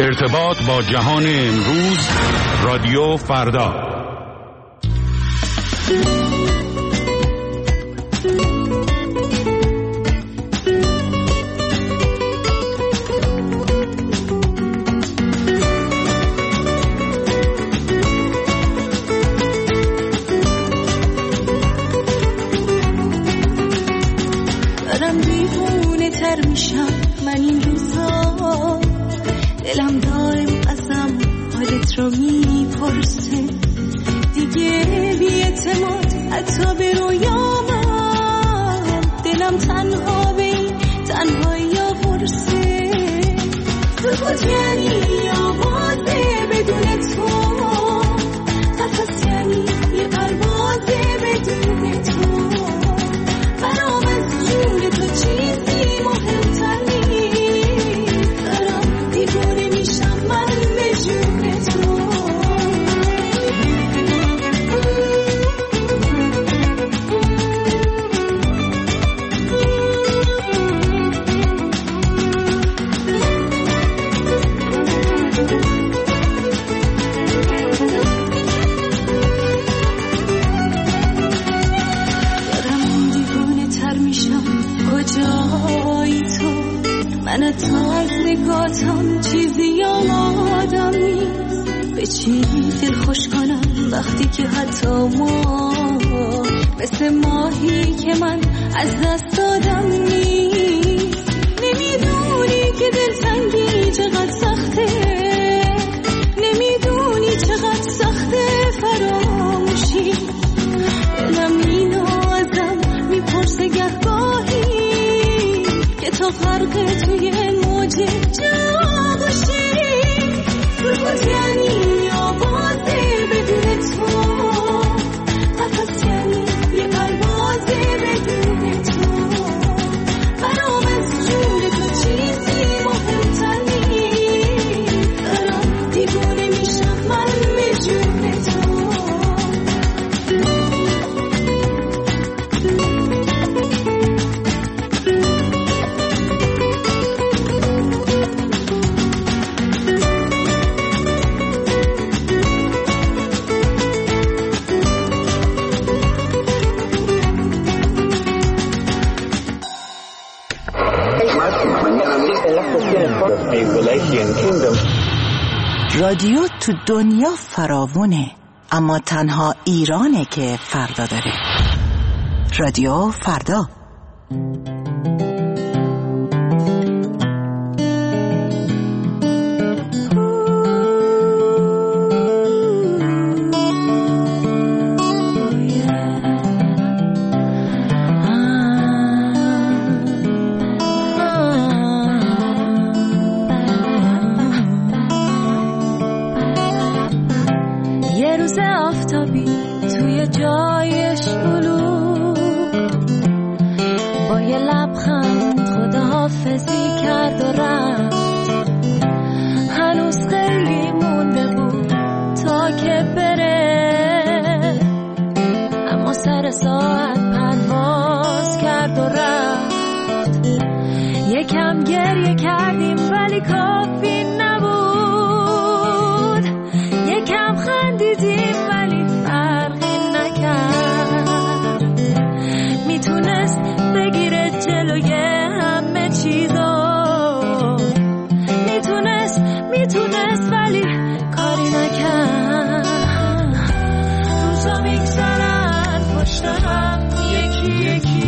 ارتباط با جهان امروز، رادیو فردا. دارم دیوونه تر میشم من این روزا، دلم دائم ازم حالت رو میپرسه، دیگه بی‌اعتماد حتی به رویامم، دلم تنها به این تنهایی آورسه. سکوت یعنی آوازه بدون تو، قفس یعنی یه پروازه بدون تو، برام از جون تو چیزی مهمتر نیست، دارم دیوونه میشم من به جون تو. کجایی تو؟ من تا از نگاتم چیزی یادم نیست، به چی دل خوش کنم وقتی که حتی ما مثل ماهی که من از دست دادم نیست. نمیدونی که دلتنگی چقدر سخته، نمیدونی چقدر سخته فراموشی، دلم اینو ازم میپرسه گهگاهی که تو غرق توی موج جا باشی. سکوت یعنی آوازه بدون تو، قفس یعنی یه پروازه بدون تو، برام از جون تو چیزی مهمتر نیست، دارم دیوونه میشم من به جون تو. رادیو تو دنیا فراوونه، اما تنها ایرانه که فردا داره. رادیو فردا.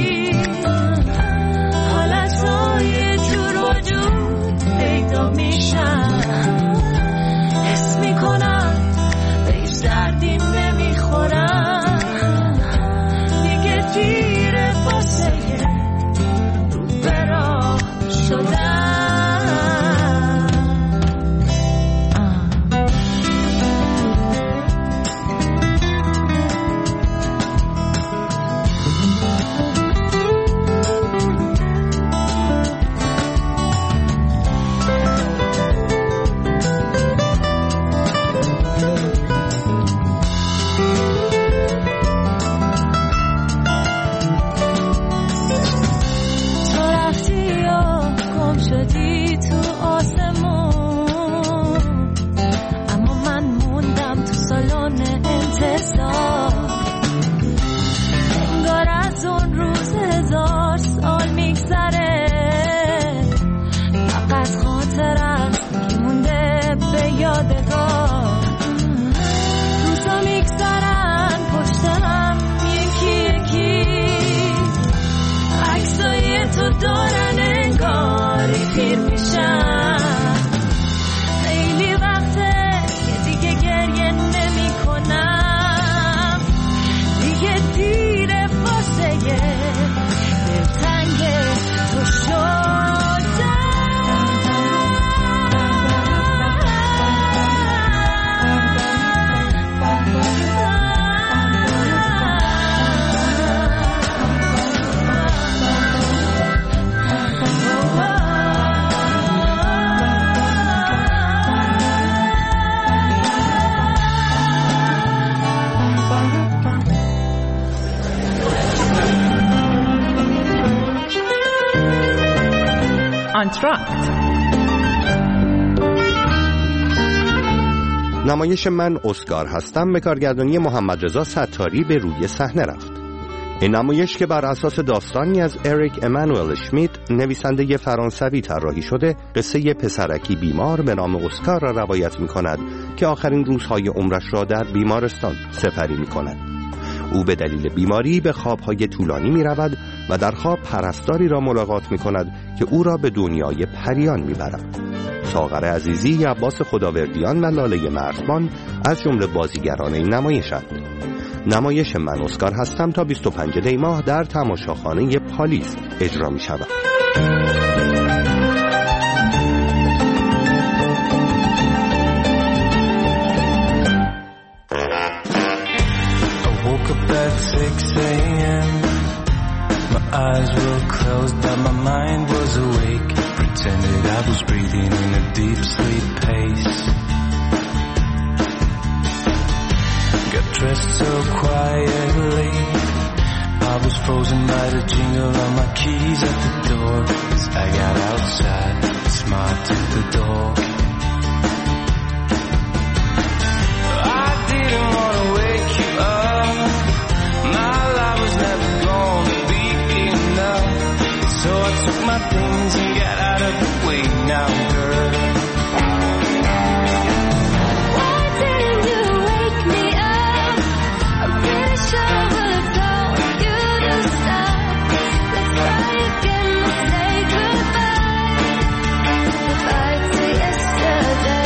حالت های جور وجود پیدا میشه. از خاطرم که مونده به یادگار. روزا میگذرن پشت هم یکی یکی، عکسای تو دارن انگاری پیر میشن. خیلی وقته که دیگه گریه نمی کنم، دیگه دیره واسه دلتنگ تو شدم. نمایش من اسکار هستم به کارگردانی محمد رضا ستاری به روی صحنه رفت. این نمایش که بر اساس داستانی از اریک امانوئل اشمیت نویسنده فرانسوی طراحی شده، قصه پسرکی بیمار به نام اسکار را روایت می کند که آخرین روزهای عمرش را در بیمارستان سپری می کند. او به دلیل بیماری به خوابهای طولانی می رود و در خواب پرستاری را ملاقات می کند که او را به دنیای پریان می برد. ساغر عزیزی، عباس خداوردیان و لاله مرزبان از جمله بازیگران این نمایشند. نمایش من اسکار هستم تا 25 دی ماه در تماشاخانه پالیس اجرا می شود. Eyes were closed but my mind was awake. Pretended I was breathing in a deep sleep pace. Got dressed so quietly, I was frozen by the jingle of my keys at the door. As I got outside, smiled to the door. I didn't want to wake you up. My life was never gonna be enough, so I took my things and got out of the way now, girl. Why didn't you wake me up? I'm pretty sure I would have told you to stop. Let's try again, say goodbye. Goodbye to yesterday.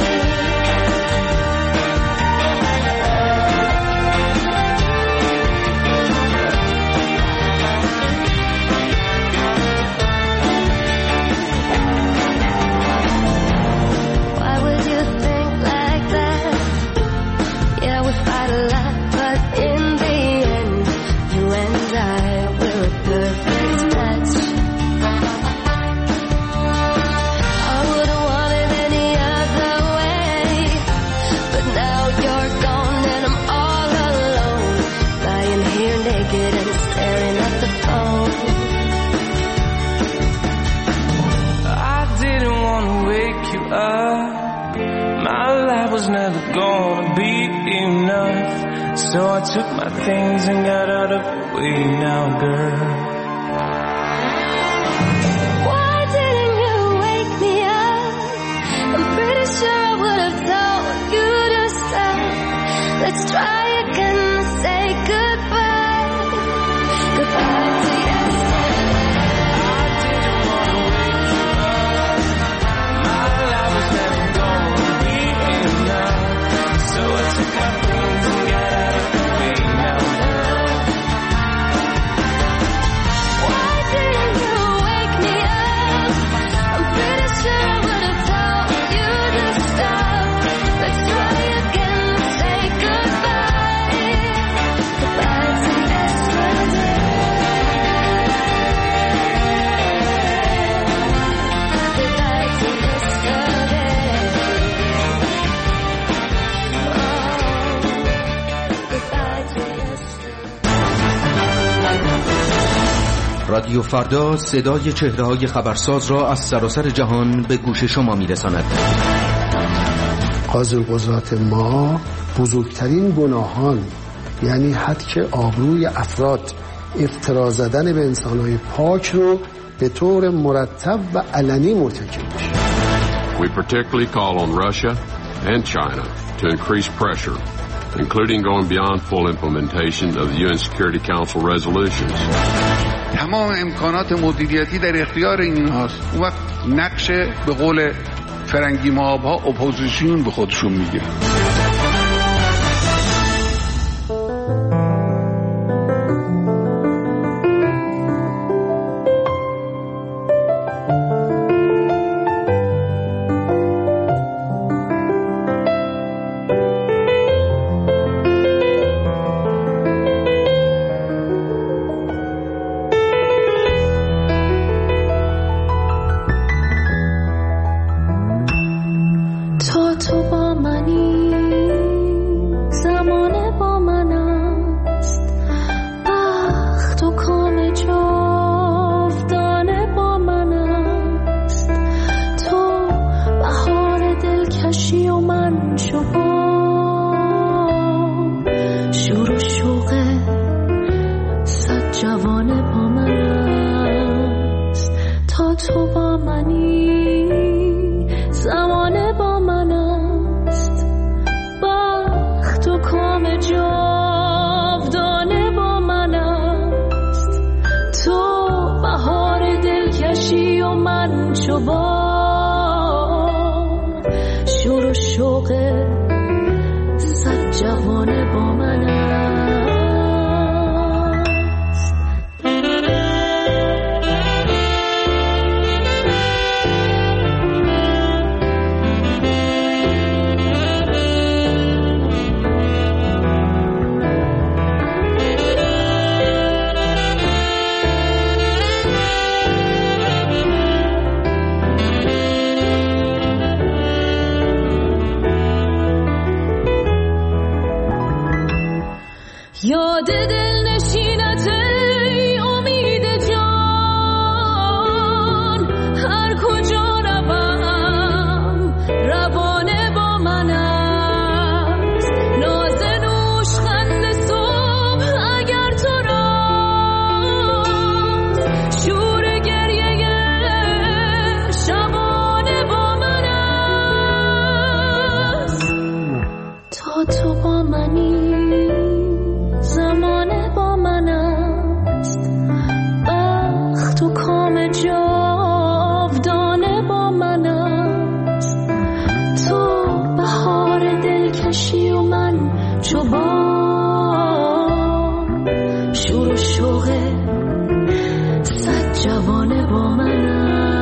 So I took my things and got out of the way now, girl. Why didn't you wake me up? I'm pretty sure I would have told you to stop. Let's try again, say goodbye. Goodbye to yesterday. I didn't want to wake you up. My life was never gonna be enough. So I took my things and got out of the way now, girl. Why didn't you wake me up? I'm pretty sure I would have told you to stop. Let's try again, say goodbye. Goodbye to yesterday. Goodbye to yesterday. رادیو فردا صدای چهره‌های خبرساز را از سراسر جهان به گوش شما می‌رساند. قاضی‌القضات ما بزرگترین گناهان، یعنی هتک آبروی افراد، افترا زدن به انسان‌های پاک رو به طور مرتب و علنی مرتکب میشه. We particularly call on Russia and China to increase pressure, including going beyond full implementation of the UN Security Council resolutions. تمام امکانات مدیریتی در اختیار اینهاست. اون وقت نقش به قول فرنگی مابها اپوزیسیون به خودشون میگیرن. یاد دل نشینت ای امید جان، هر کجا روم روانه با من است. ناز نوش خنده صبح اگر تو راست، شور گریه شبانه با من است. تا تو با منی زمانه با من است، بخت و کام جاودانه با من است. تو بهار دلکشی و من چوبان، شور و شوق صد جوانه با من است.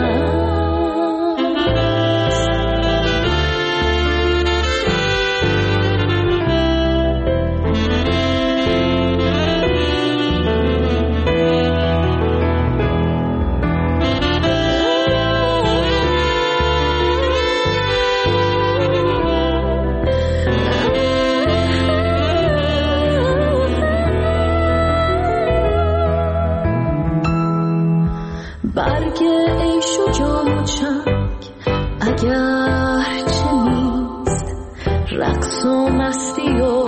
برگ عیش و جام و چنگ اگر چه نیست، رقص و مستی و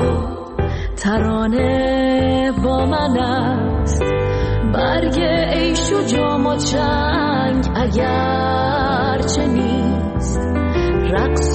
ترانه با من است. برگ عیش و جام و چنگ اگر چه نیست، رقص